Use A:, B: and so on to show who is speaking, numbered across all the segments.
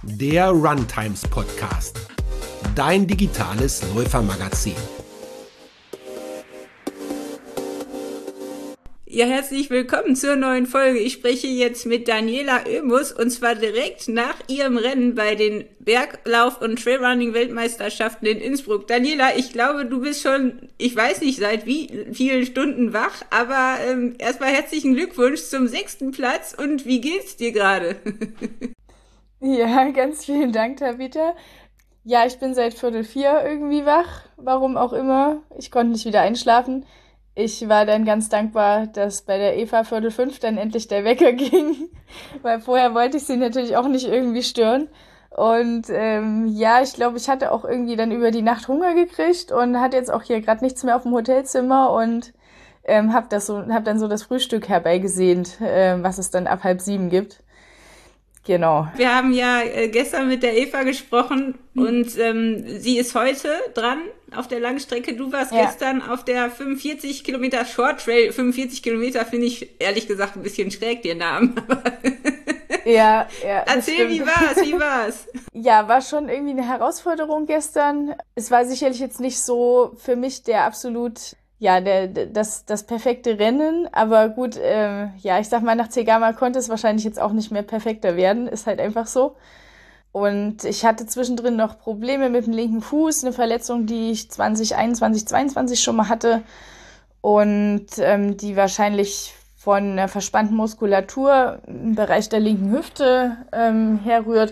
A: der Runtimes Podcast, dein digitales Läufermagazin.
B: Ja, herzlich willkommen zur neuen Folge. Ich spreche jetzt mit Daniela Oemus und zwar direkt nach ihrem Rennen bei den Berglauf- und Trailrunning-Weltmeisterschaften in Innsbruck. Daniela, ich glaube, du bist schon, ich weiß nicht seit wie vielen Stunden wach, aber erstmal herzlichen Glückwunsch zum 6. Platz und wie geht's dir gerade?
C: Ja, ganz vielen Dank, Tabitha. Ja, ich bin seit 3:45 irgendwie wach, warum auch immer. Ich konnte nicht wieder einschlafen. Ich war dann ganz dankbar, dass bei der Eva 4:45 dann endlich der Wecker ging, weil vorher wollte ich sie natürlich auch nicht irgendwie stören. Und ja, ich glaube, ich hatte auch irgendwie dann über die Nacht Hunger gekriegt und hatte jetzt auch hier gerade nichts mehr auf dem Hotelzimmer und hab dann so das Frühstück herbeigesehnt, was es dann ab 6:30 gibt. Genau.
B: Wir haben ja gestern mit der Eva gesprochen und sie ist heute dran auf der Langstrecke. Du warst gestern auf der 45 Kilometer Short Trail. 45 Kilometer finde ich ehrlich gesagt ein bisschen schräg, den Namen.
C: Ja.
B: Erzähl, wie war's?
C: Ja, war schon irgendwie eine Herausforderung gestern. Es war sicherlich jetzt nicht so für mich der absolut, ja, das perfekte Rennen, aber gut, ja, ich sag mal, nach Zegama konnte es wahrscheinlich jetzt auch nicht mehr perfekter werden, ist halt einfach so. Und ich hatte zwischendrin noch Probleme mit dem linken Fuß, eine Verletzung, die ich 2021, 2022 schon mal hatte und die wahrscheinlich von einer verspannten Muskulatur im Bereich der linken Hüfte herrührt.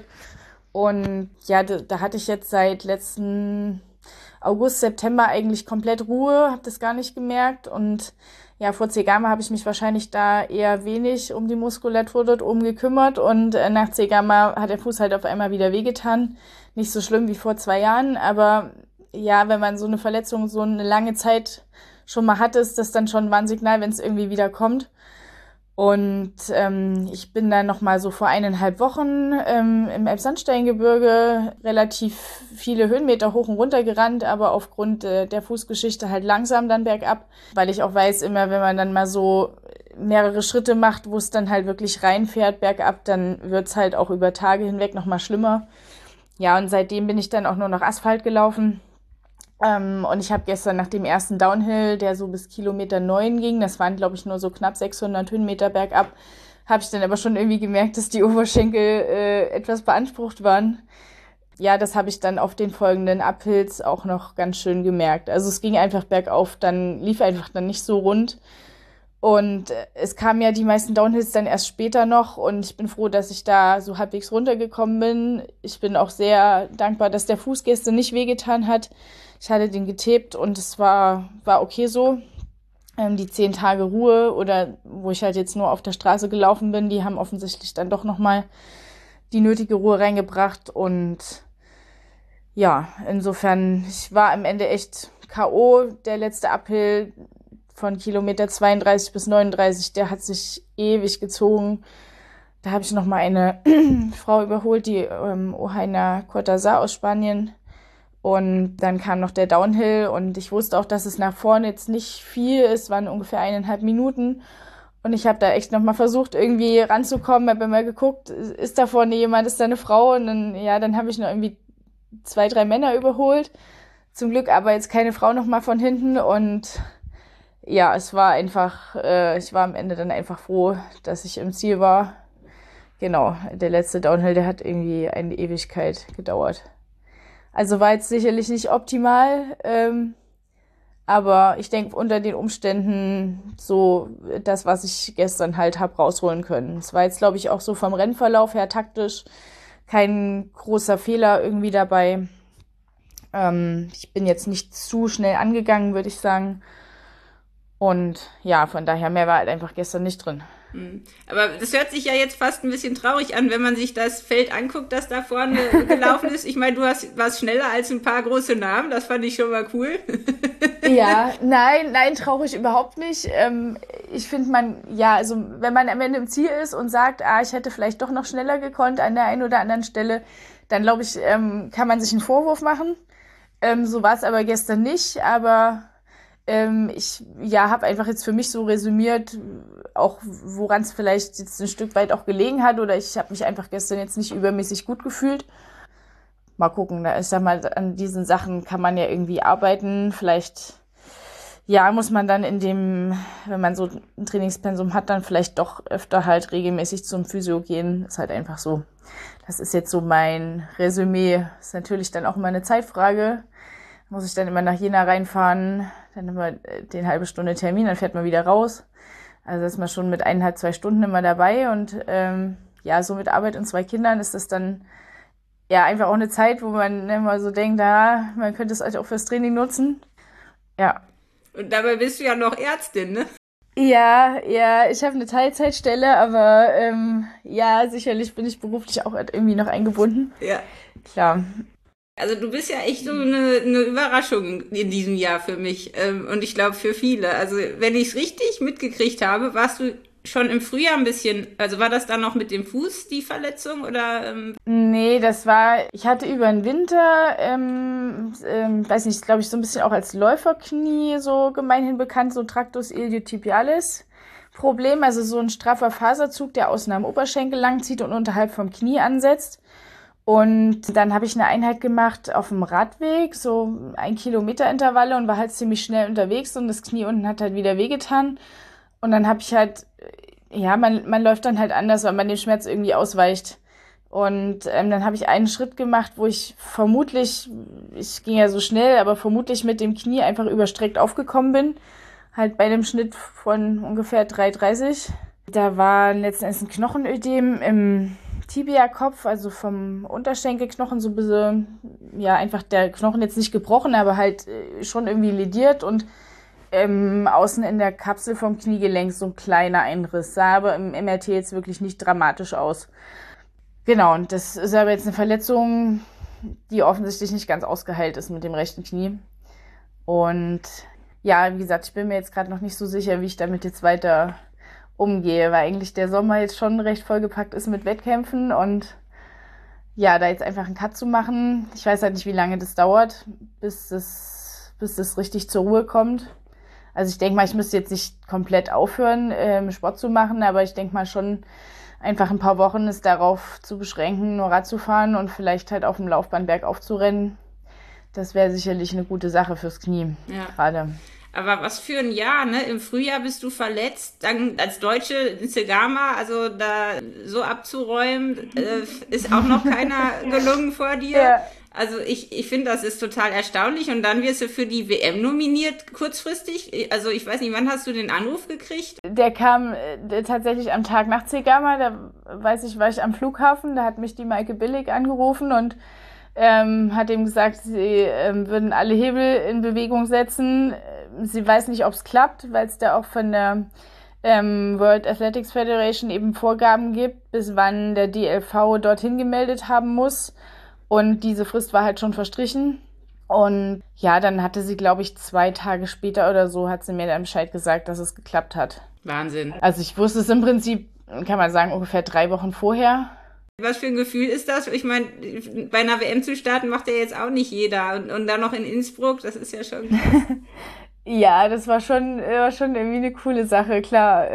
C: Und ja, da hatte ich jetzt seit letzten August, September eigentlich komplett Ruhe, habe das gar nicht gemerkt. Und ja, vor Zegama habe ich mich wahrscheinlich da eher wenig um die Muskulatur dort oben gekümmert. Und nach Zegama hat der Fuß halt auf einmal wieder wehgetan. Nicht so schlimm wie vor 2 Jahren, aber ja, wenn man so eine Verletzung so eine lange Zeit schon mal hat, ist das dann schon ein Warnsignal, wenn es irgendwie wieder kommt. Und ich bin dann nochmal so vor 1,5 Wochen im Elbsandsteingebirge relativ viele Höhenmeter hoch und runter gerannt, aber aufgrund der Fußgeschichte halt langsam dann bergab, weil ich auch weiß, immer wenn man dann mal so mehrere Schritte macht, wo es dann halt wirklich reinfährt bergab, dann wird's halt auch über Tage hinweg nochmal schlimmer. Ja, und seitdem bin ich dann auch nur noch Asphalt gelaufen. Und ich habe gestern nach dem ersten Downhill, der so bis Kilometer 9 ging, das waren glaube ich nur so knapp 600 Höhenmeter bergab, habe ich dann aber schon irgendwie gemerkt, dass die Oberschenkel etwas beansprucht waren. Ja, das habe ich dann auf den folgenden Uphills auch noch ganz schön gemerkt. Also es ging einfach bergauf, dann lief einfach dann nicht so rund. Und es kamen ja die meisten Downhills dann erst später noch und ich bin froh, dass ich da so halbwegs runtergekommen bin. Ich bin auch sehr dankbar, dass der Fuß gestern nicht wehgetan hat. Ich hatte den getaped und es war okay so. Die 10 Tage Ruhe oder wo ich halt jetzt nur auf der Straße gelaufen bin, die haben offensichtlich dann doch nochmal die nötige Ruhe reingebracht. Und ja, insofern, ich war am Ende echt K.O. Der letzte Uphill von Kilometer 32 bis 39, der hat sich ewig gezogen. Da habe ich noch mal eine Frau überholt, die Ohaina Cortazar aus Spanien. Und dann kam noch der Downhill und ich wusste auch, dass es nach vorne jetzt nicht viel ist, waren ungefähr 1,5 Minuten. Und ich habe da echt noch mal versucht, irgendwie ranzukommen, habe immer geguckt, ist da vorne jemand, ist da eine Frau? Und dann habe ich noch irgendwie 2, 3 Männer überholt. Zum Glück aber jetzt keine Frau noch mal von hinten und ja, es war einfach, ich war am Ende dann einfach froh, dass ich im Ziel war. Genau, der letzte Downhill, der hat irgendwie eine Ewigkeit gedauert. Also war jetzt sicherlich nicht optimal, aber ich denke unter den Umständen so das, was ich gestern halt habe rausholen können. Es war jetzt, glaube ich, auch so vom Rennverlauf her taktisch kein großer Fehler irgendwie dabei. Ich bin jetzt nicht zu schnell angegangen, würde ich sagen. Und ja, von daher, mehr war halt einfach gestern nicht drin.
B: Aber das hört sich ja jetzt fast ein bisschen traurig an, wenn man sich das Feld anguckt, das da vorne gelaufen ist. Ich meine, warst schneller als ein paar große Namen, das fand ich schon mal cool.
C: Ja, nein, traurig überhaupt nicht. Ich finde also wenn man am Ende im Ziel ist und sagt, ich hätte vielleicht doch noch schneller gekonnt an der einen oder anderen Stelle, dann glaube ich, kann man sich einen Vorwurf machen. So war es aber gestern nicht, aber Ich habe einfach jetzt für mich so resümiert, auch woran es vielleicht jetzt ein Stück weit auch gelegen hat, oder ich habe mich einfach gestern jetzt nicht übermäßig gut gefühlt. Mal gucken, ich sag mal, an diesen Sachen kann man ja irgendwie arbeiten. Vielleicht, muss man dann wenn man so ein Trainingspensum hat, dann vielleicht doch öfter halt regelmäßig zum Physio gehen. Ist halt einfach so. Das ist jetzt so mein Resümee. Ist natürlich dann auch immer eine Zeitfrage. Muss ich dann immer nach Jena reinfahren, dann immer den halbe Stunde Termin, dann fährt man wieder raus. Also ist man schon mit 1,5, 2 Stunden immer dabei und so mit Arbeit und 2 Kindern ist das dann einfach auch eine Zeit, wo man immer so denkt, man könnte es halt auch fürs Training nutzen. Ja.
B: Und dabei bist du ja noch Ärztin, ne?
C: Ja, ich habe eine Teilzeitstelle, aber sicherlich bin ich beruflich auch irgendwie noch eingebunden.
B: Ja.
C: Klar.
B: Also du bist ja echt so eine Überraschung in diesem Jahr für mich und ich glaube für viele. Also wenn ich es richtig mitgekriegt habe, warst du schon im Frühjahr ein bisschen, also war das dann noch mit dem Fuß die Verletzung oder?
C: Nee, ich hatte über den Winter, weiß nicht, glaube ich, so ein bisschen auch als Läuferknie so gemeinhin bekannt, so Tractus iliotibialis Problem, also so ein straffer Faserzug, der außen am Oberschenkel langzieht und unterhalb vom Knie ansetzt. Und dann habe ich eine Einheit gemacht auf dem Radweg, so 1 Kilometer Intervalle und war halt ziemlich schnell unterwegs und das Knie unten hat halt wieder wehgetan. Und dann habe ich halt, man läuft dann halt anders, weil man dem Schmerz irgendwie ausweicht. Und dann habe ich einen Schritt gemacht, wo ich ging ja so schnell, aber vermutlich mit dem Knie einfach überstreckt aufgekommen bin. Halt bei einem Schnitt von ungefähr 3,30. Da war letzten Endes ein Knochenödem im Tibia-Kopf, also vom Unterschenkelknochen so ein bisschen, einfach der Knochen jetzt nicht gebrochen, aber halt schon irgendwie lediert und außen in der Kapsel vom Kniegelenk so ein kleiner Einriss. Sah aber im MRT jetzt wirklich nicht dramatisch aus. Genau, und das ist aber jetzt eine Verletzung, die offensichtlich nicht ganz ausgeheilt ist mit dem rechten Knie. Und wie gesagt, ich bin mir jetzt gerade noch nicht so sicher, wie ich damit jetzt weiter umgehe, weil eigentlich der Sommer jetzt schon recht vollgepackt ist mit Wettkämpfen und da jetzt einfach einen Cut zu machen. Ich weiß halt nicht, wie lange das dauert, bis das richtig zur Ruhe kommt. Also ich denke mal, ich müsste jetzt nicht komplett aufhören, Sport zu machen, aber ich denke mal schon einfach ein paar Wochen ist darauf zu beschränken, nur Rad zu fahren und vielleicht halt auf dem Laufband bergauf zu rennen. Das wäre sicherlich eine gute Sache fürs Knie gerade.
B: Aber was für ein Jahr, ne? Im Frühjahr bist du verletzt, dann als Deutsche in Zegama, also da so abzuräumen, ist auch noch keiner gelungen vor dir. Ja. Also ich finde, das ist total erstaunlich und dann wirst du für die WM nominiert, kurzfristig. Also ich weiß nicht, wann hast du den Anruf gekriegt?
C: Der kam tatsächlich am Tag nach Zegama, da war ich am Flughafen, da hat mich die Maike Billig angerufen und hat ihm gesagt, sie würden alle Hebel in Bewegung setzen. Sie weiß nicht, ob es klappt, weil es da auch von der World Athletics Federation eben Vorgaben gibt, bis wann der DLV dorthin gemeldet haben muss. Und diese Frist war halt schon verstrichen. Und dann hatte sie, glaube ich, 2 Tage später oder so, hat sie mir dann Bescheid gesagt, dass es geklappt hat.
B: Wahnsinn.
C: Also ich wusste es im Prinzip, kann man sagen, ungefähr 3 Wochen vorher.
B: Was für ein Gefühl ist das? Ich meine, bei einer WM zu starten macht ja jetzt auch nicht jeder. Und dann noch in Innsbruck, das ist ja schon krass.
C: Ja, das war schon irgendwie eine coole Sache, klar.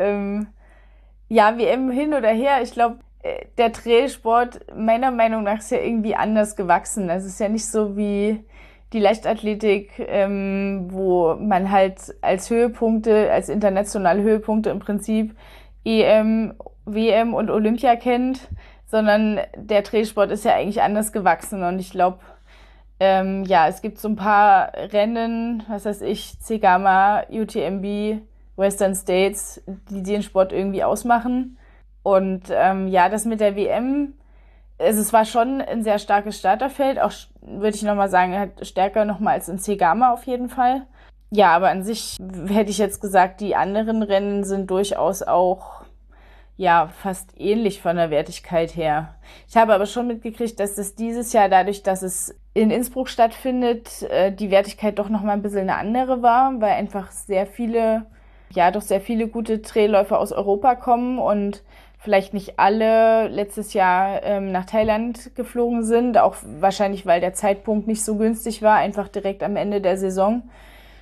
C: WM hin oder her, ich glaube, der Trailsport meiner Meinung nach ist ja irgendwie anders gewachsen. Es ist ja nicht so wie die Leichtathletik, wo man halt als internationale Höhepunkte im Prinzip EM, WM und Olympia kennt, sondern der Trailsport ist ja eigentlich anders gewachsen und ich glaube, es gibt so ein paar Rennen, was weiß ich, Zegama, UTMB, Western States, die den Sport irgendwie ausmachen. Und das mit der WM, es war schon ein sehr starkes Starterfeld, auch würde ich nochmal sagen, halt stärker nochmal als in Zegama auf jeden Fall. Ja, aber an sich hätte ich jetzt gesagt, die anderen Rennen sind durchaus auch fast ähnlich von der Wertigkeit her. Ich habe aber schon mitgekriegt, dass das dieses Jahr, dadurch, dass es in Innsbruck stattfindet, die Wertigkeit doch nochmal ein bisschen eine andere war, weil einfach sehr viele gute Trailläufer aus Europa kommen und vielleicht nicht alle letztes Jahr nach Thailand geflogen sind, auch wahrscheinlich, weil der Zeitpunkt nicht so günstig war, einfach direkt am Ende der Saison.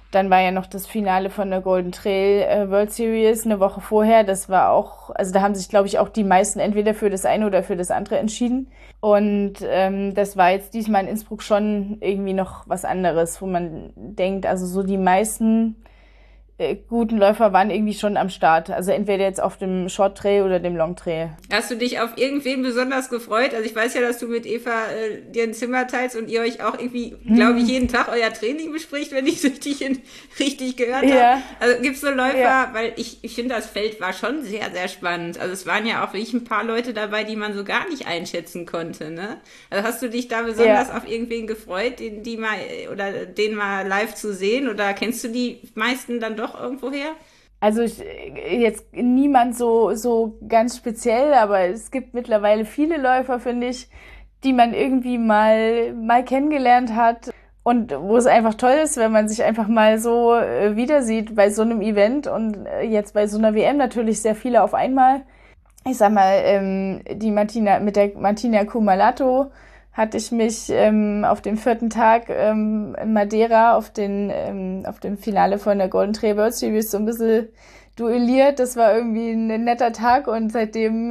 C: Dann war ja noch das Finale von der Golden Trail World Series eine Woche vorher. Das war auch, also da haben sich, glaube ich, auch die meisten entweder für das eine oder für das andere entschieden. Und das war jetzt diesmal in Innsbruck schon irgendwie noch was anderes, wo man denkt, also so die meisten guten Läufer waren irgendwie schon am Start. Also entweder jetzt auf dem Short Trail oder dem Long Trail.
B: Hast du dich auf irgendwen besonders gefreut? Also ich weiß ja, dass du mit Eva dir ein Zimmer teilst und ihr euch auch irgendwie, glaube ich, jeden Tag euer Training bespricht, wenn ich es richtig gehört habe. Also gibt es so Läufer, weil ich finde, das Feld war schon sehr, sehr spannend. Also es waren ja auch wirklich ein paar Leute dabei, die man so gar nicht einschätzen konnte, ne? Also hast du dich da besonders auf irgendwen gefreut, den mal live zu sehen? Oder kennst du die meisten dann doch irgendwoher?
C: Also jetzt niemand so ganz speziell, aber es gibt mittlerweile viele Läufer, finde ich, die man irgendwie mal kennengelernt hat und wo es einfach toll ist, wenn man sich einfach mal so wieder sieht bei so einem Event und jetzt bei so einer WM natürlich sehr viele auf einmal. Ich sag mal, mit der Martina Kumalato hatte ich mich auf dem 4. Tag in Madeira auf dem Finale von der Golden Trail World Series so ein bisschen duelliert. Das war irgendwie ein netter Tag und seitdem,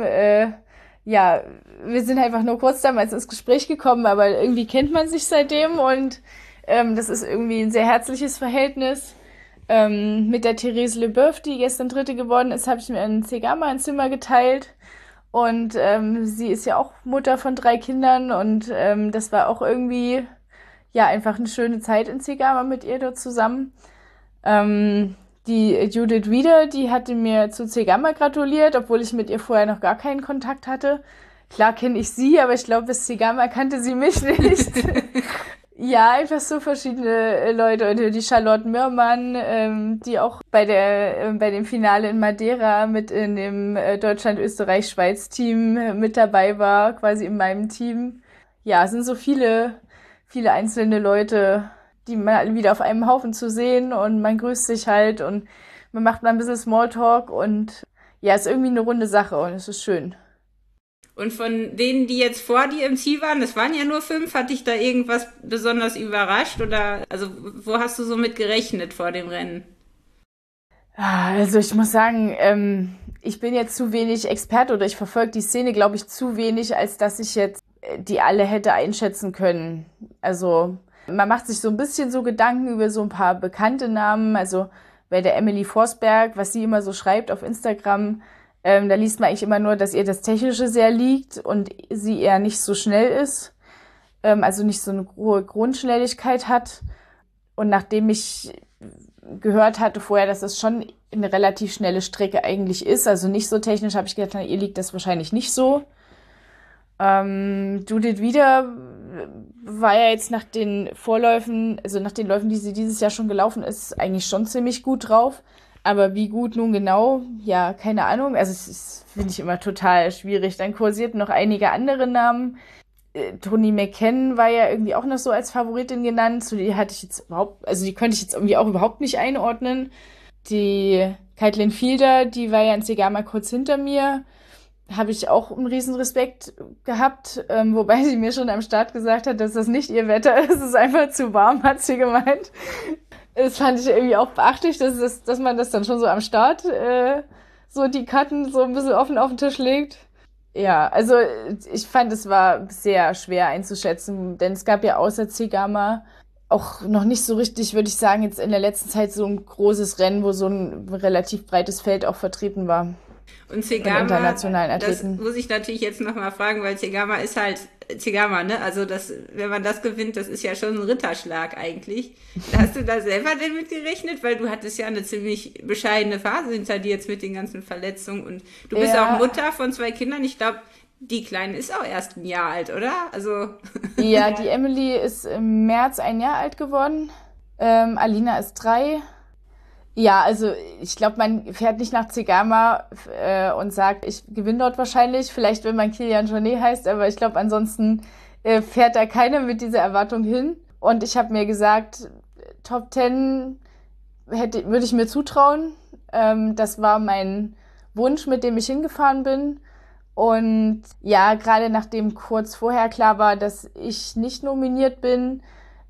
C: wir sind einfach nur kurz damals ins Gespräch gekommen, aber irgendwie kennt man sich seitdem und das ist irgendwie ein sehr herzliches Verhältnis. Mit der Therese Leboeuf, die gestern Dritte geworden ist, habe ich mir in Zegama ein Zimmer geteilt. Und sie ist ja auch Mutter von 3 Kindern und das war auch irgendwie einfach eine schöne Zeit in Zegama mit ihr dort zusammen. Die Judith Wieder, die hatte mir zu Zegama gratuliert, obwohl ich mit ihr vorher noch gar keinen Kontakt hatte. Klar kenne ich sie, aber ich glaube, bis Zegama kannte sie mich nicht. Ja, einfach so verschiedene Leute. Und die Charlotte Mörmann, die auch bei dem Finale in Madeira mit in dem Deutschland-Österreich-Schweiz-Team mit dabei war, quasi in meinem Team. Ja, es sind so viele einzelne Leute, die mal wieder auf einem Haufen zu sehen und man grüßt sich halt und man macht mal ein bisschen Smalltalk und ja, ist irgendwie eine runde Sache und es ist schön.
B: Und von denen, die jetzt vor dir im Ziel waren, das waren ja nur 5, hat dich da irgendwas besonders überrascht? Oder also wo hast du so mit gerechnet vor dem Rennen?
C: Also ich muss sagen, ich bin jetzt zu wenig Experte oder ich verfolge die Szene, glaube ich, zu wenig, als dass ich jetzt die alle hätte einschätzen können. Also man macht sich so ein bisschen so Gedanken über so ein paar bekannte Namen. Also bei der Emily Forsberg, was sie immer so schreibt auf Instagram, da liest man eigentlich immer nur, dass ihr das Technische sehr liegt und sie eher nicht so schnell ist, also nicht so eine hohe Grundschnelligkeit hat. Und nachdem ich gehört hatte vorher, dass es schon eine relativ schnelle Strecke eigentlich ist, also nicht so technisch, habe ich gedacht, na, ihr liegt das wahrscheinlich nicht so. Judith Wieder war ja jetzt nach den Vorläufen, also nach den Läufen, die sie dieses Jahr schon gelaufen ist, eigentlich schon ziemlich gut drauf. Aber wie gut nun genau, ja, keine Ahnung. Also es finde ich immer total schwierig. Dann kursierten noch einige andere Namen. Toni McKenna war ja irgendwie auch noch so als Favoritin genannt. So, die hatte ich jetzt die könnte ich jetzt irgendwie auch überhaupt nicht einordnen. Die Caitlin Fielder, die war ja in Zegama kurz hinter mir. Habe ich auch einen riesen Respekt gehabt, wobei sie mir schon am Start gesagt hat, dass das nicht ihr Wetter ist. Es ist einfach zu warm, hat sie gemeint. Das fand ich irgendwie auch beachtlich, dass man das dann schon so am Start so die Karten so ein bisschen offen auf den Tisch legt. Ja, also ich fand, es war sehr schwer einzuschätzen, denn es gab ja außer Zegama auch noch nicht so richtig, würde ich sagen, jetzt in der letzten Zeit so ein großes Rennen, wo so ein relativ breites Feld auch vertreten war.
B: Und Zegama,
C: internationalen Athleten.
B: Das muss ich natürlich jetzt nochmal fragen, weil Zegama ist halt Zegama, ne? Also wenn man das gewinnt, das ist ja schon ein Ritterschlag eigentlich. Hast du da selber denn mit gerechnet? Weil du hattest ja eine ziemlich bescheidene Phase hinter dir jetzt mit den ganzen Verletzungen und du bist auch Mutter von 2 Kindern. Ich glaube, die Kleine ist auch erst ein Jahr alt, oder? Also
C: ja, die Emily ist im März 1 Jahr alt geworden. Alina ist 3. Ja, also ich glaube, man fährt nicht nach Zegama und sagt, ich gewinne dort wahrscheinlich. Vielleicht, wenn man Kilian Jornet heißt, aber ich glaube, ansonsten fährt da keiner mit dieser Erwartung hin. Und ich habe mir gesagt, Top 10 würde ich mir zutrauen. Das war mein Wunsch, mit dem ich hingefahren bin. Und ja, gerade nachdem kurz vorher klar war, dass ich nicht nominiert bin,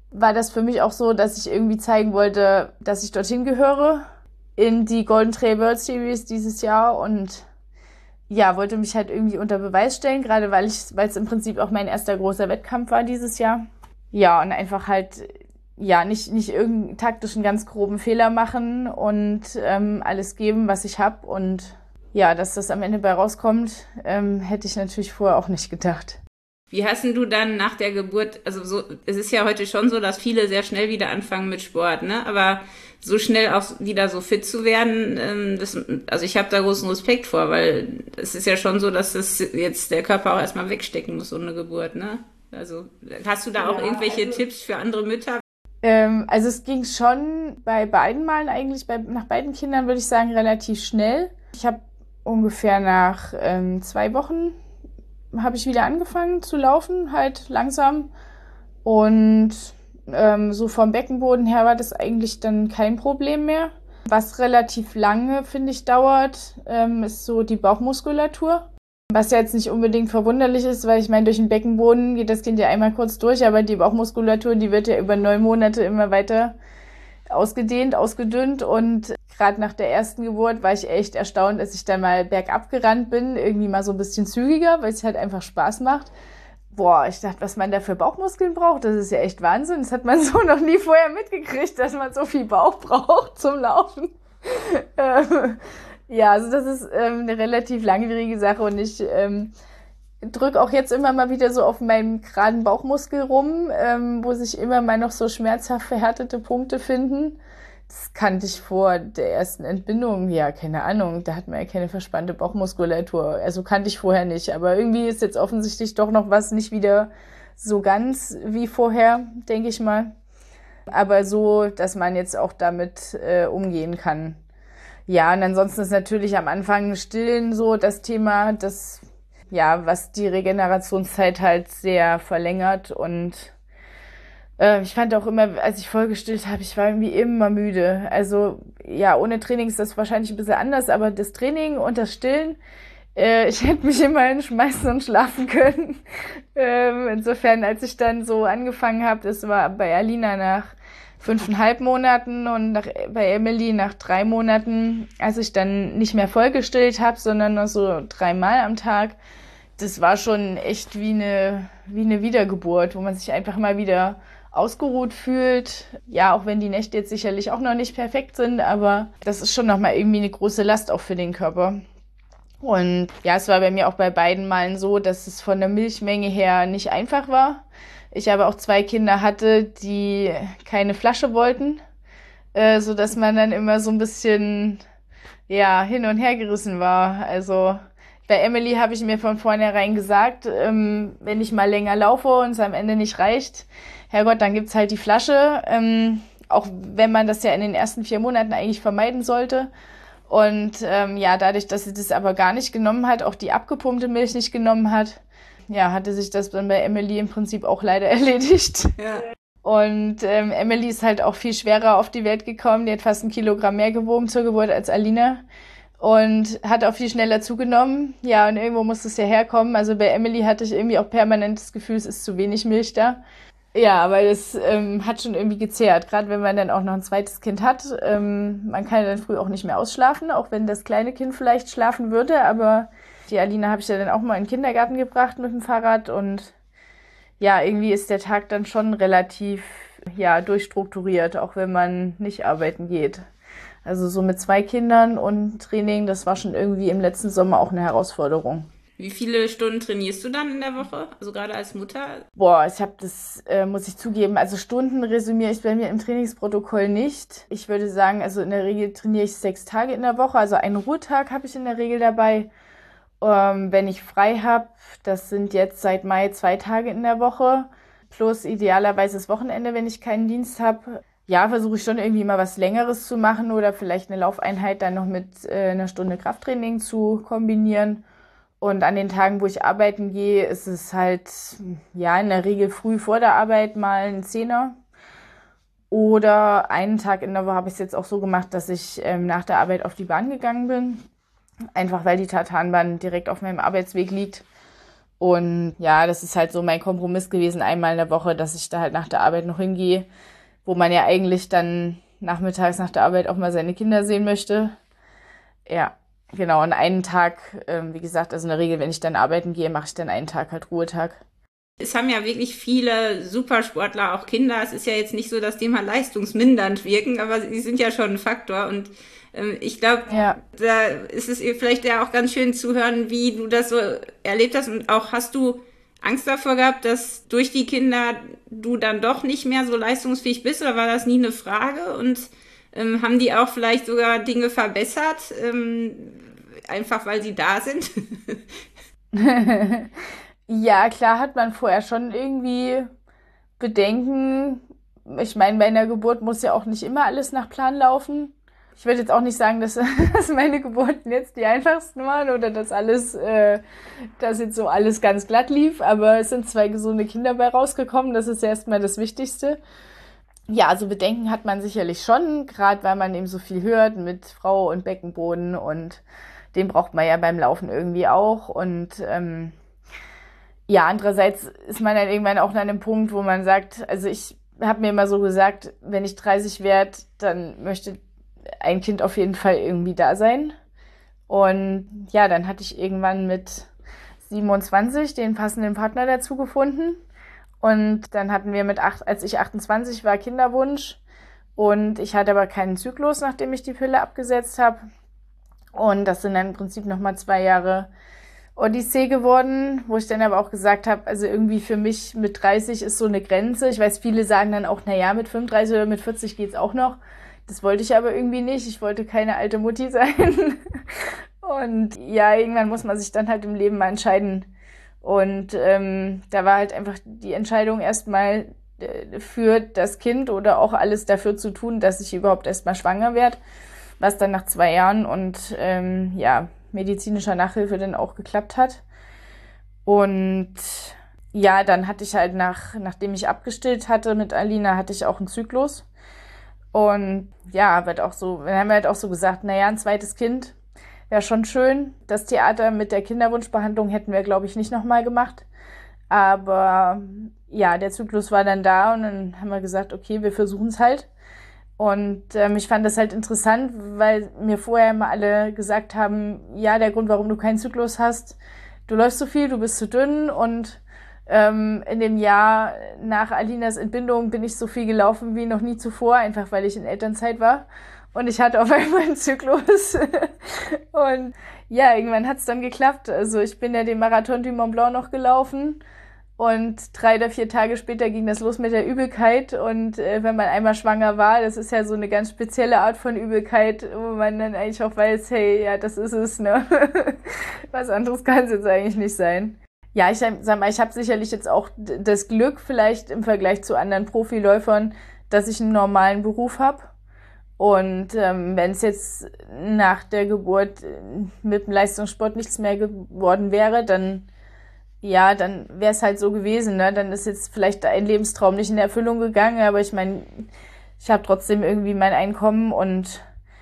C: war das für mich auch so, dass ich irgendwie zeigen wollte, dass ich dorthin gehöre in die Golden Trail World Series dieses Jahr und ja, wollte mich halt irgendwie unter Beweis stellen, gerade weil es im Prinzip auch mein erster großer Wettkampf war dieses Jahr. Ja, und einfach halt, ja, nicht irgendeinen taktischen, ganz groben Fehler machen und alles geben, was ich habe. Und ja, dass das am Ende bei rauskommt, hätte ich natürlich vorher auch nicht gedacht.
B: Wie hast denn du dann nach der Geburt, also so, es ist ja heute schon so, dass viele sehr schnell wieder anfangen mit Sport, ne? Aber so schnell auch wieder so fit zu werden, also ich habe da großen Respekt vor, weil es ist ja schon so, dass das jetzt der Körper auch erstmal wegstecken muss, so eine Geburt, ne? Also hast du da auch irgendwelche Tipps für andere Mütter?
C: Also es ging schon bei beiden Malen eigentlich, nach beiden Kindern würde ich sagen, relativ schnell. Ich habe ungefähr nach 2 Wochen habe ich wieder angefangen zu laufen, halt langsam. Und so vom Beckenboden her war das eigentlich dann kein Problem mehr. Was relativ lange, finde ich, dauert, ist so die Bauchmuskulatur. Was ja jetzt nicht unbedingt verwunderlich ist, weil ich meine, durch den Beckenboden geht das Kind ja einmal kurz durch, aber die Bauchmuskulatur, die wird ja über 9 Monate immer weiter ausgedehnt, ausgedünnt und gerade nach der ersten Geburt war ich echt erstaunt, dass ich dann mal bergab gerannt bin, irgendwie mal so ein bisschen zügiger, weil es halt einfach Spaß macht. Boah, ich dachte, was man da für Bauchmuskeln braucht, das ist ja echt Wahnsinn. Das hat man so noch nie vorher mitgekriegt, dass man so viel Bauch braucht zum Laufen. Ja, also das ist eine relativ langwierige Sache und ich drücke auch jetzt immer mal wieder so auf meinem geraden Bauchmuskel rum, wo sich immer mal noch so schmerzhaft verhärtete Punkte finden. Das kannte ich vor der ersten Entbindung, ja, keine Ahnung, da hat man ja keine verspannte Bauchmuskulatur, also kannte ich vorher nicht, aber irgendwie ist jetzt offensichtlich doch noch was nicht wieder so ganz wie vorher, denke ich mal, aber so, dass man jetzt auch damit umgehen kann. Ja, und ansonsten ist natürlich am Anfang Stillen so das Thema, das, ja, was die Regenerationszeit halt sehr verlängert und ich fand auch immer, als ich voll gestillt habe, ich war irgendwie immer müde. Also ja, ohne Training ist das wahrscheinlich ein bisschen anders, aber das Training und das Stillen, ich hätte mich immer hinschmeißen und schlafen können. Insofern, als ich dann so angefangen habe, das war bei Alina nach 5,5 Monaten und bei Emily nach 3 Monaten, als ich dann nicht mehr voll gestillt habe, sondern nur so 3 Mal am Tag, das war schon echt wie eine Wiedergeburt, wo man sich einfach mal wieder ausgeruht fühlt. Ja, auch wenn die Nächte jetzt sicherlich auch noch nicht perfekt sind, aber das ist schon nochmal irgendwie eine große Last auch für den Körper. Und ja, es war bei mir auch bei beiden Malen so, dass es von der Milchmenge her nicht einfach war. Ich aber auch 2 Kinder hatte, die keine Flasche wollten, so dass man dann immer so ein bisschen, ja, hin und her gerissen war. Also bei Emily habe ich mir von vornherein gesagt, wenn ich mal länger laufe und es am Ende nicht reicht, Herrgott, dann gibt's halt die Flasche, auch wenn man das ja in den ersten 4 Monaten eigentlich vermeiden sollte. Und ja, dadurch, dass sie das aber gar nicht genommen hat, auch die abgepumpte Milch nicht genommen hat, ja, hatte sich das dann bei Emily im Prinzip auch leider erledigt.
B: Ja.
C: Und Emily ist halt auch viel schwerer auf die Welt gekommen. Die hat fast 1 Kilogramm mehr gewogen zur Geburt als Alina und hat auch viel schneller zugenommen. Ja, und irgendwo muss es ja herkommen. Also bei Emily hatte ich irgendwie auch permanent das Gefühl, es ist zu wenig Milch da. Ja, weil es hat schon irgendwie gezehrt, gerade wenn man dann auch noch ein zweites Kind hat. Man kann ja dann früh auch nicht mehr ausschlafen, auch wenn das kleine Kind vielleicht schlafen würde. Aber die Alina habe ich ja dann auch mal in den Kindergarten gebracht mit dem Fahrrad. Und ja, irgendwie ist der Tag dann schon relativ durchstrukturiert, auch wenn man nicht arbeiten geht. Also so mit 2 Kindern und Training, das war schon irgendwie im letzten Sommer auch eine Herausforderung.
B: Wie viele Stunden trainierst du dann in der Woche? Also gerade als Mutter?
C: Boah, ich habe das, muss ich zugeben, also Stunden resümiere ich bei mir im Trainingsprotokoll nicht. Ich würde sagen, also in der Regel trainiere ich 6 Tage in der Woche, also einen Ruhetag habe ich in der Regel dabei. Wenn ich frei habe, das sind jetzt seit Mai 2 Tage in der Woche, plus idealerweise das Wochenende, wenn ich keinen Dienst habe. Ja, versuche ich schon irgendwie mal was Längeres zu machen oder vielleicht eine Laufeinheit dann noch mit einer Stunde Krafttraining zu kombinieren. Und an den Tagen, wo ich arbeiten gehe, ist es halt, ja, in der Regel früh vor der Arbeit mal ein 10er. Oder einen Tag in der Woche habe ich es jetzt auch so gemacht, dass ich nach der Arbeit auf die Bahn gegangen bin. Einfach weil die Tartanbahn direkt auf meinem Arbeitsweg liegt. Und ja, das ist halt so mein Kompromiss gewesen, einmal in der Woche, dass ich da halt nach der Arbeit noch hingehe, wo man ja eigentlich dann nachmittags nach der Arbeit auch mal seine Kinder sehen möchte. Ja, genau. Und einen Tag, wie gesagt, also in der Regel, wenn ich dann arbeiten gehe, mache ich dann einen Tag halt Ruhetag.
B: Es haben ja wirklich viele Supersportler, auch Kinder. Es ist ja jetzt nicht so, dass die mal leistungsmindernd wirken, aber sie sind ja schon ein Faktor. Und ich glaube,
C: Ja.
B: da ist es vielleicht ja auch ganz schön zu hören, wie du das so erlebt hast. Und auch hast du Angst davor gehabt, dass durch die Kinder du dann doch nicht mehr so leistungsfähig bist? Oder war das nie eine Frage? Und haben die auch vielleicht sogar Dinge verbessert, einfach weil sie da sind?
C: Ja, klar hat man vorher schon irgendwie Bedenken. Ich meine, bei einer Geburt muss ja auch nicht immer alles nach Plan laufen. Ich würde jetzt auch nicht sagen, dass, dass meine Geburten jetzt die einfachsten waren oder dass dass jetzt so alles ganz glatt lief, aber es sind 2 gesunde Kinder bei rausgekommen. Das ist ja erstmal das Wichtigste. Ja, also Bedenken hat man sicherlich schon, gerade weil man eben so viel hört mit Frau und Beckenboden und den braucht man ja beim Laufen irgendwie auch. Und ja, andererseits ist man dann irgendwann auch an einem Punkt, wo man sagt, also ich habe mir immer so gesagt, wenn ich 30 werde, dann möchte ein Kind auf jeden Fall irgendwie da sein. Und ja, dann hatte ich irgendwann mit 27 den passenden Partner dazu gefunden. Und dann hatten wir als ich 28 war, Kinderwunsch. Und ich hatte aber keinen Zyklus, nachdem ich die Pille abgesetzt habe. Und das sind dann im Prinzip nochmal 2 Jahre Odyssee geworden, wo ich dann aber auch gesagt habe, also irgendwie für mich mit 30 ist so eine Grenze. Ich weiß, viele sagen dann auch, naja, mit 35 oder mit 40 geht's auch noch. Das wollte ich aber irgendwie nicht. Ich wollte keine alte Mutti sein. Und ja, irgendwann muss man sich dann halt im Leben mal entscheiden. Und da war halt einfach die Entscheidung erstmal für das Kind oder auch alles dafür zu tun, dass ich überhaupt erstmal schwanger werde, was dann nach 2 Jahren und ja, medizinischer Nachhilfe dann auch geklappt hat. Und ja, dann hatte ich halt nachdem ich abgestillt hatte mit Alina, hatte ich auch einen Zyklus. Und ja, dann haben wir halt auch so gesagt, naja, ein zweites Kind wäre schon schön. Das Theater mit der Kinderwunschbehandlung hätten wir, glaube ich, nicht nochmal gemacht. Aber ja, der Zyklus war dann da und dann haben wir gesagt, okay, wir versuchen es halt. Und ich fand das halt interessant, weil mir vorher immer alle gesagt haben, ja, der Grund, warum du keinen Zyklus hast, du läufst so viel, du bist zu dünn und in dem Jahr nach Alinas Entbindung bin ich so viel gelaufen wie noch nie zuvor, einfach weil ich in Elternzeit war. Und ich hatte auf einmal einen Zyklus. Und ja, irgendwann hat es dann geklappt. Also ich bin ja den Marathon du Mont Blanc noch gelaufen. Und 3 oder 4 Tage später ging das los mit der Übelkeit. Und wenn man einmal schwanger war, das ist ja so eine ganz spezielle Art von Übelkeit, wo man dann eigentlich auch weiß, hey, ja, das ist es, ne? Was anderes kann es jetzt eigentlich nicht sein. Ja, ich sag mal, ich habe sicherlich jetzt auch das Glück vielleicht im Vergleich zu anderen Profiläufern, dass ich einen normalen Beruf habe. Und wenn es jetzt nach der Geburt mit dem Leistungssport nichts mehr geworden wäre, dann wäre es halt so gewesen, ne? Dann ist jetzt vielleicht ein Lebenstraum nicht in Erfüllung gegangen, aber ich meine, ich habe trotzdem irgendwie mein Einkommen und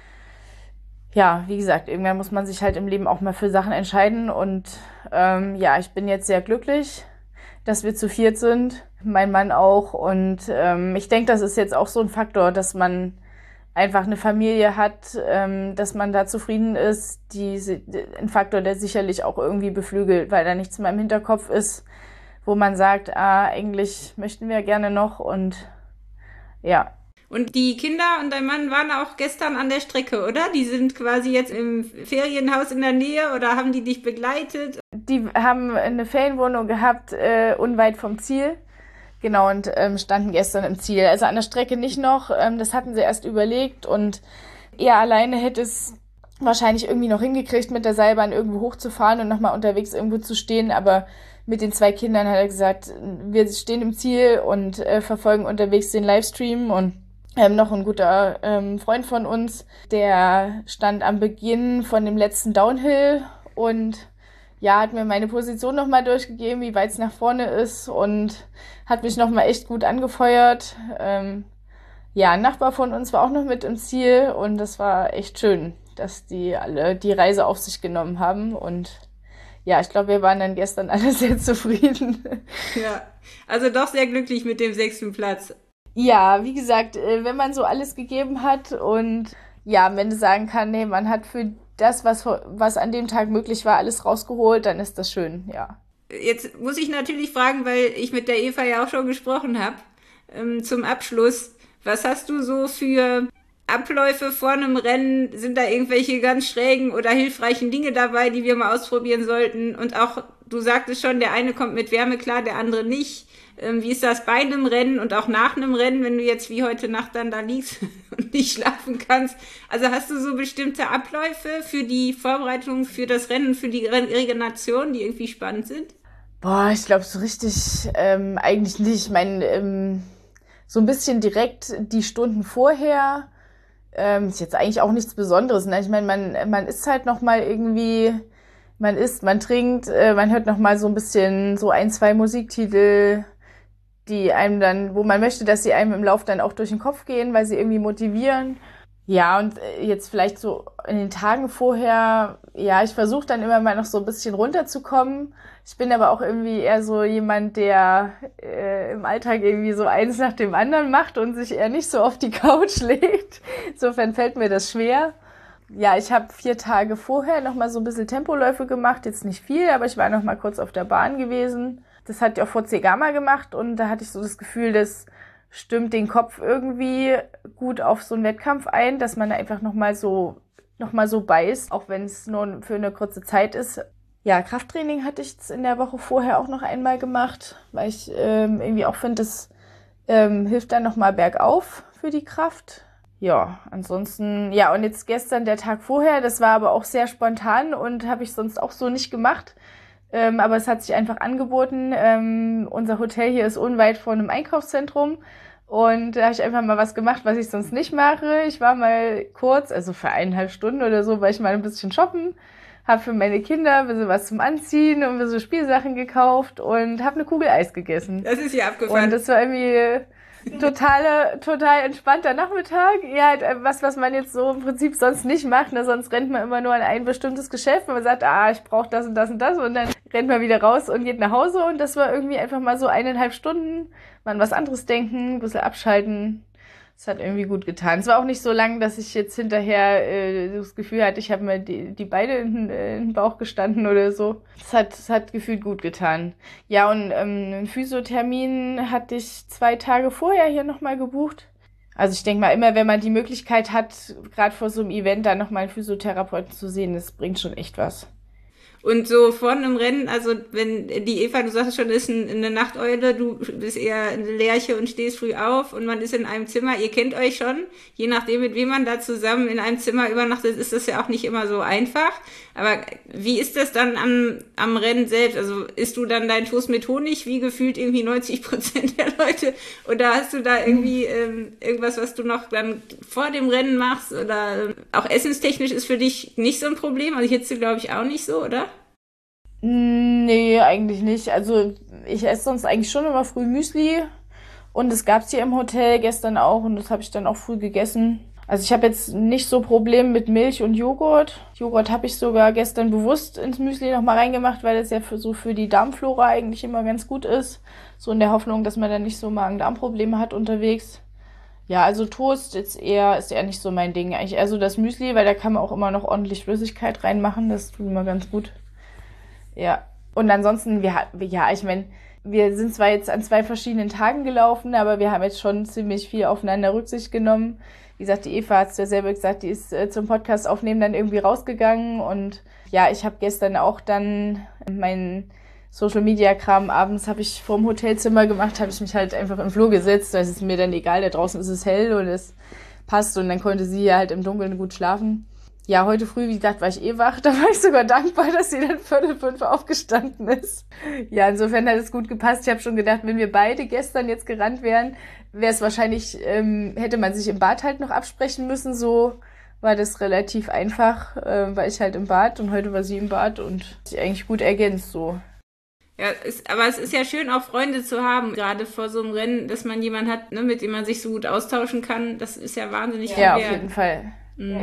C: ja, wie gesagt, irgendwann muss man sich halt im Leben auch mal für Sachen entscheiden und ja, ich bin jetzt sehr glücklich, dass wir zu 4 sind, mein Mann auch und ich denke, das ist jetzt auch so ein Faktor, dass man einfach eine Familie hat, dass man da zufrieden ist, ein Faktor, der sicherlich auch irgendwie beflügelt, weil da nichts mehr im Hinterkopf ist, wo man sagt, eigentlich möchten wir gerne noch und ja.
B: Und die Kinder und dein Mann waren auch gestern an der Strecke, oder? Die sind quasi jetzt im Ferienhaus in der Nähe oder haben die dich begleitet?
C: Die haben eine Ferienwohnung gehabt, unweit vom Ziel. Genau, und standen gestern im Ziel. Also an der Strecke nicht noch, das hatten sie erst überlegt und er alleine hätte es wahrscheinlich irgendwie noch hingekriegt, mit der Seilbahn irgendwo hochzufahren und nochmal unterwegs irgendwo zu stehen, aber mit den 2 Kindern hat er gesagt, wir stehen im Ziel und verfolgen unterwegs den Livestream und noch ein guter Freund von uns, der stand am Beginn von dem letzten Downhill und ja, hat mir meine Position nochmal durchgegeben, wie weit es nach vorne ist und hat mich nochmal echt gut angefeuert. Ja, ein Nachbar von uns war auch noch mit im Ziel und das war echt schön, dass die alle die Reise auf sich genommen haben und ja, ich glaube, wir waren dann gestern alle sehr zufrieden.
B: Ja, also doch sehr glücklich mit dem 6. Platz.
C: Ja, wie gesagt, wenn man so alles gegeben hat und ja, am Ende sagen kann, nee, man hat für das, was an dem Tag möglich war, alles rausgeholt, dann ist das schön, ja.
B: Jetzt muss ich natürlich fragen, weil ich mit der Eva ja auch schon gesprochen habe, zum Abschluss, was hast du so für Abläufe vor einem Rennen? Sind da irgendwelche ganz schrägen oder hilfreichen Dinge dabei, die wir mal ausprobieren sollten? Und auch, du sagtest schon, der eine kommt mit Wärme klar, der andere nicht. Wie ist das bei einem Rennen und auch nach einem Rennen, wenn du jetzt wie heute Nacht dann da liegst und nicht schlafen kannst? Also hast du so bestimmte Abläufe für die Vorbereitung für das Rennen, für die Regeneration, die irgendwie spannend sind?
C: Boah, ich glaube so richtig eigentlich nicht. Ich meine, so ein bisschen direkt die Stunden vorher ist jetzt eigentlich auch nichts Besonderes. Ne? Ich meine, man isst halt noch mal irgendwie, man isst, man trinkt, man hört noch mal so ein bisschen so 1, 2 Musiktitel, die einem dann, wo man möchte, dass sie einem im Lauf dann auch durch den Kopf gehen, weil sie irgendwie motivieren. Ja, und jetzt vielleicht so in den Tagen vorher, ja, ich versuche dann immer mal noch so ein bisschen runterzukommen. Ich bin aber auch irgendwie eher so jemand, der im Alltag irgendwie so eins nach dem anderen macht und sich eher nicht so auf die Couch legt. Insofern fällt mir das schwer. Ja, ich habe 4 Tage vorher noch mal so ein bisschen Tempoläufe gemacht, jetzt nicht viel, aber ich war noch mal kurz auf der Bahn gewesen. Das hatte ich auch vor Zegama gemacht und da hatte ich so das Gefühl, das stimmt den Kopf irgendwie gut auf so einen Wettkampf ein, dass man einfach noch mal so beißt, auch wenn es nur für eine kurze Zeit ist. Ja, Krafttraining hatte ich in der Woche vorher auch noch einmal gemacht, weil ich irgendwie auch finde, das hilft dann noch mal bergauf für die Kraft. Ja, ansonsten, ja, und jetzt gestern der Tag vorher, das war aber auch sehr spontan und habe ich sonst auch so nicht gemacht. Aber es hat sich einfach angeboten. Unser Hotel hier ist unweit von einem Einkaufszentrum und da habe ich einfach mal was gemacht, was ich sonst nicht mache. Ich war mal kurz, also für 1,5 Stunden oder so, war ich mal ein bisschen shoppen, habe für meine Kinder ein bisschen was zum Anziehen und ein bisschen Spielsachen gekauft und habe eine Kugel Eis gegessen.
B: Das ist ja abgefahren.
C: Und das war irgendwie total entspannter Nachmittag. Ja, halt was man jetzt so im Prinzip sonst nicht macht. Ne? Sonst rennt man immer nur an ein bestimmtes Geschäft und man sagt, ich brauche das und das und das und dann rennt man wieder raus und geht nach Hause und das war irgendwie einfach mal so 1,5 Stunden, mal an was anderes denken, ein bisschen abschalten. Das hat irgendwie gut getan. Es war auch nicht so lang, dass ich jetzt hinterher das Gefühl hatte, ich habe mir die Beine in den Bauch gestanden oder so. Das hat gefühlt gut getan. Ja, und einen Physiothermin hatte ich 2 Tage vorher hier nochmal gebucht. Also ich denke mal, immer wenn man die Möglichkeit hat, gerade vor so einem Event da nochmal einen Physiotherapeuten zu sehen, das bringt schon echt was.
B: Und so vor einem Rennen, also wenn die Eva, du sagst schon, ist eine Nachteule, du bist eher eine Lerche und stehst früh auf und man ist in einem Zimmer, ihr kennt euch schon, je nachdem, mit wem man da zusammen in einem Zimmer übernachtet, ist das ja auch nicht immer so einfach. Aber wie ist das dann am Rennen selbst? Also isst du dann dein Toast mit Honig, wie gefühlt irgendwie 90% der Leute? Oder hast du da irgendwie irgendwas, was du noch dann vor dem Rennen machst? Oder auch essenstechnisch ist für dich nicht so ein Problem? Also jetzt glaube ich auch nicht so, oder?
C: Nee, eigentlich nicht. Also ich esse sonst eigentlich schon immer früh Müsli und das gab's hier im Hotel gestern auch und das habe ich dann auch früh gegessen. Also ich habe jetzt nicht so Probleme mit Milch und Joghurt. Joghurt habe ich sogar gestern bewusst ins Müsli nochmal reingemacht, weil das ja für die Darmflora eigentlich immer ganz gut ist. So in der Hoffnung, dass man dann nicht so Magen-Darm-Probleme hat unterwegs. Ja, also Toast ist eher nicht so mein Ding. Eigentlich eher so das Müsli, weil da kann man auch immer noch ordentlich Flüssigkeit reinmachen. Das tut immer ganz gut. Ja, und ansonsten, ich meine, wir sind zwar jetzt an 2 verschiedenen Tagen gelaufen, aber wir haben jetzt schon ziemlich viel aufeinander Rücksicht genommen. Wie gesagt, die Eva hat es ja selber gesagt, die ist zum Podcast aufnehmen dann irgendwie rausgegangen und ja, ich habe gestern auch dann meinen Social-Media-Kram abends habe ich vorm Hotelzimmer gemacht, habe ich mich halt einfach im Flur gesetzt, da ist es mir dann egal, da draußen ist es hell und es passt und dann konnte sie ja halt im Dunkeln gut schlafen. Ja, heute früh, wie gesagt, war ich wach. Da war ich sogar dankbar, dass sie dann 4:45 aufgestanden ist. Ja, insofern hat es gut gepasst. Ich habe schon gedacht, wenn wir beide gestern jetzt gerannt wären, wäre es wahrscheinlich, hätte man sich im Bad halt noch absprechen müssen. So war das relativ einfach, war ich halt im Bad und heute war sie im Bad und sich eigentlich gut ergänzt so.
B: Ja, aber es ist ja schön, auch Freunde zu haben, gerade vor so einem Rennen, dass man jemanden hat, ne, mit dem man sich so gut austauschen kann. Das ist ja wahnsinnig viel
C: Ja,
B: wert.
C: auf jeden Fall. Ja.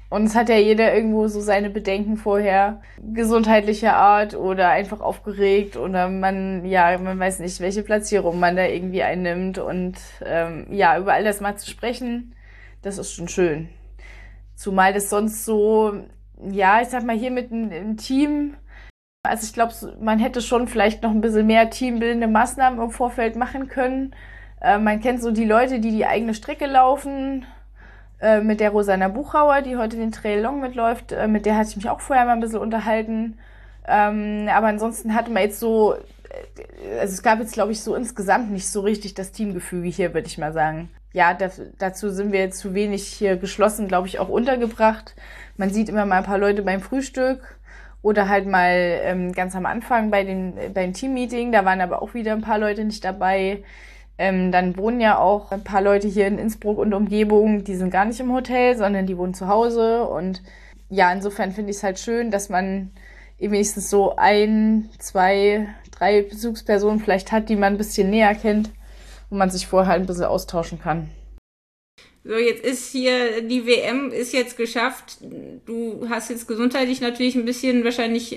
C: Und es hat ja jeder irgendwo so seine Bedenken vorher, gesundheitlicher Art oder einfach aufgeregt oder man weiß nicht, welche Platzierung man da irgendwie einnimmt. Und über all das mal zu sprechen, das ist schon schön. Zumal das sonst so, ich sag mal, hier mit einem Team, also ich glaube, man hätte schon vielleicht noch ein bisschen mehr teambildende Maßnahmen im Vorfeld machen können. Man kennt so die Leute, die eigene Strecke laufen, mit der Rosanna Buchauer, die heute den Trail Long mitläuft, mit der hatte ich mich auch vorher mal ein bisschen unterhalten. Aber ansonsten hatte man jetzt so, also es gab jetzt, glaube ich, so insgesamt nicht so richtig das Teamgefüge hier, würde ich mal sagen. Ja, dazu sind wir jetzt zu wenig hier geschlossen, glaube ich, auch untergebracht. Man sieht immer mal ein paar Leute beim Frühstück oder halt mal ganz am Anfang beim Teammeeting. Da waren aber auch wieder ein paar Leute nicht dabei. Dann wohnen ja auch ein paar Leute hier in Innsbruck und Umgebung, die sind gar nicht im Hotel, sondern die wohnen zu Hause. Und ja, insofern finde ich es halt schön, dass man wenigstens so 1, 2, 3 Besuchspersonen vielleicht hat, die man ein bisschen näher kennt, wo man sich vorher halt ein bisschen austauschen kann.
B: So, jetzt ist hier, die WM ist jetzt geschafft. Du hast jetzt gesundheitlich natürlich ein bisschen wahrscheinlich...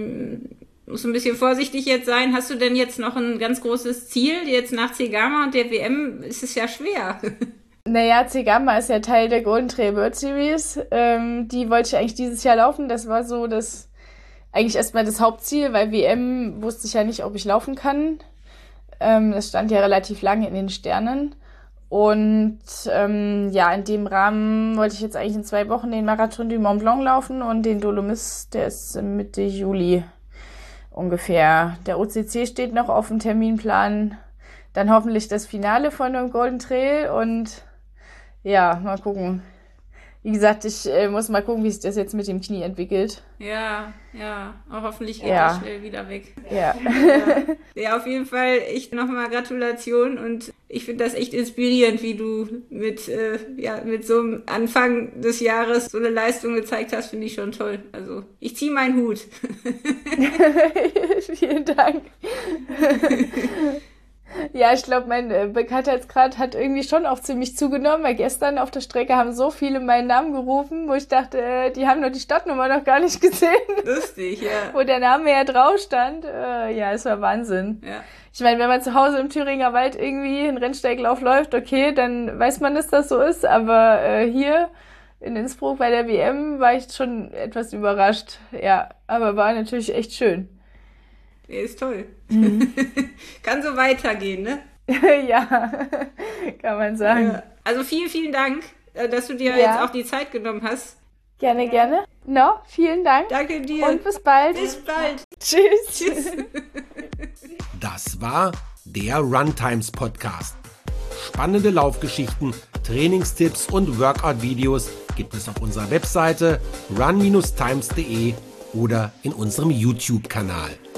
B: musst ein bisschen vorsichtig jetzt sein. Hast du denn jetzt noch ein ganz großes Ziel? Jetzt nach Zegama und der WM ist es ja schwer.
C: Naja, Zegama ist ja Teil der Golden Trail World Series. Die wollte ich eigentlich dieses Jahr laufen. Das war so eigentlich erstmal das Hauptziel, weil WM wusste ich ja nicht, ob ich laufen kann. Das stand ja relativ lange in den Sternen. Und in dem Rahmen wollte ich jetzt eigentlich in 2 Wochen den Marathon du Mont Blanc laufen und den Dolomis, der ist Mitte Juli. Ungefähr. Der OCC steht noch auf dem Terminplan. Dann hoffentlich das Finale von dem Golden Trail und ja, mal gucken. Wie gesagt, ich muss mal gucken, wie sich das jetzt mit dem Knie entwickelt.
B: Ja, auch hoffentlich geht das schnell wieder weg.
C: Ja.
B: Ja, auf jeden Fall echt nochmal Gratulation und ich finde das echt inspirierend, wie du mit so einem Anfang des Jahres so eine Leistung gezeigt hast, finde ich schon toll. Also, ich ziehe meinen Hut.
C: Vielen Dank. Ja, ich glaube, mein Bekanntheitsgrad hat irgendwie schon auch ziemlich zugenommen, weil gestern auf der Strecke haben so viele meinen Namen gerufen, wo ich dachte, die haben nur die Stadtnummer noch gar nicht gesehen.
B: Lustig, ja.
C: Wo der Name ja drauf stand. Es war Wahnsinn.
B: Ja.
C: Ich meine, wenn man zu Hause im Thüringer Wald irgendwie einen Rennsteiglauf läuft, okay, dann weiß man, dass das so ist, aber hier in Innsbruck bei der WM war ich schon etwas überrascht. Ja, aber war natürlich echt schön.
B: Der ist toll. Kann so weitergehen, ne?
C: Ja, kann man sagen.
B: Ja. Also vielen, vielen Dank, dass du dir jetzt auch die Zeit genommen hast.
C: Gerne, gerne. No, vielen Dank.
B: Danke dir.
C: Und bis bald.
B: Bis bald.
C: Tschüss.
A: Das war der Runtimes Podcast. Spannende Laufgeschichten, Trainingstipps und Workout-Videos gibt es auf unserer Webseite run-times.de oder in unserem YouTube-Kanal.